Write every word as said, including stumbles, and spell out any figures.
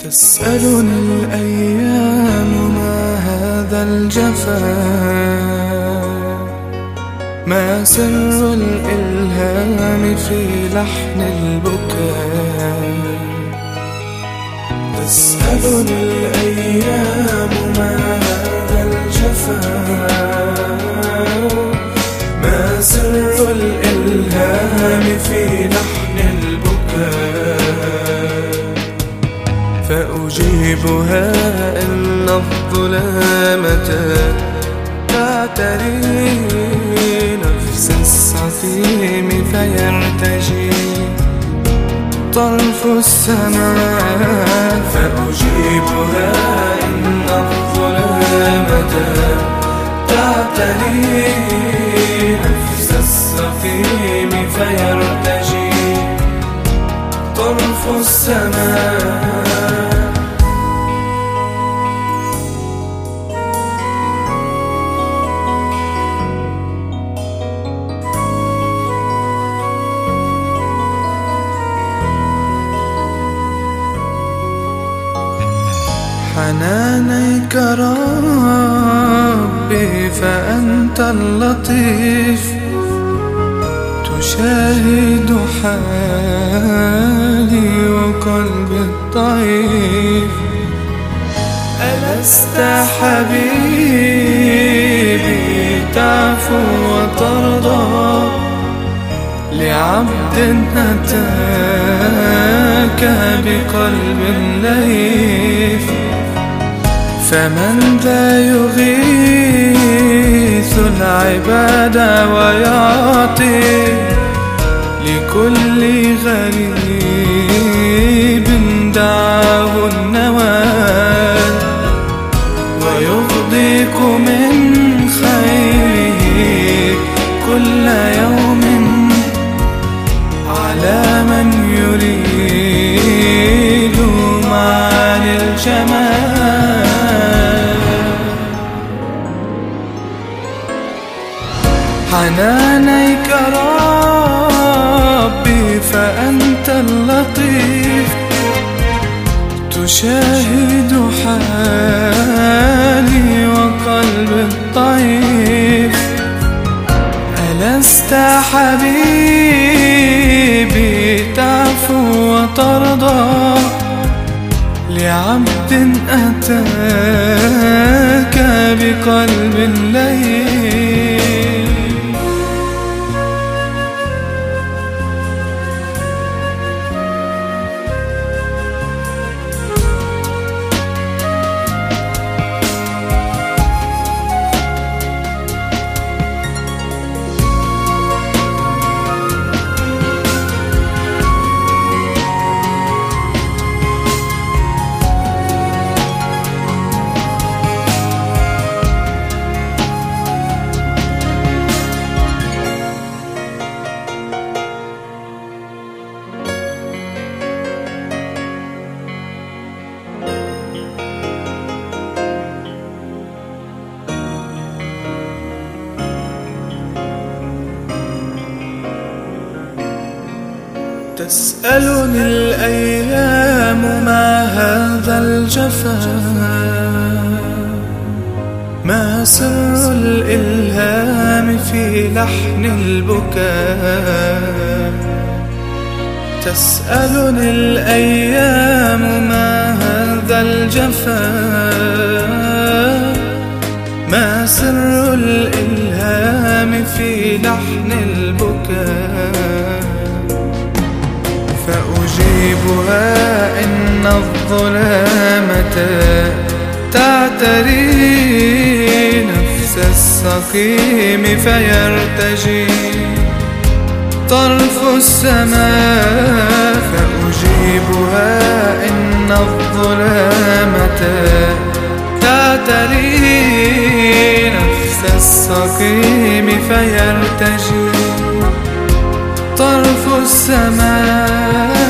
تسألني الأيام ما هذا الجفاء، ما سر الإلهام في لحن البكاء. تسألني الأيام ما هذا الجفاء، ما سر الإلهام في لحن البكاء. فأجيبها إن الظلامة تعتري نفس السقيم فيرتجي طرف السماء. فأجيبها إن الظلامة تعتري نفس السقيم فيرتجي طرف السماء. حنانيك ربي فأنت اللطيف، تشاهد حالي وقلبي الضعيف. ألست حبيبي تعفو وترضى لعبد أتاك بقلب لهيف؟ فمن ذا يغيث العباد ويعطي لكل غريب دعاه النوال، ويغديك من خيره كل يوم على من يريد معالي الجمال. حنانيك ربي فأنت اللطيف، تشاهد حالي وقلبي الضعيف. ألست حبيبي تعفو وترضى لعبد أتاك بقلب لهيف؟ تسألني الأيام ما هذا الجفاء، ما سر الإلهام في لحن البكاء. تسألني الأيام ما هذا الجفاء، ما سر الإلهام في لحن البكاء. فأجيبها إن الظلامة تعتري نفس السقيم فيرتجي طرف السماء. فأجيبها إن الظلامة تعتري نفس السقيم فيرتجي طرف السماء.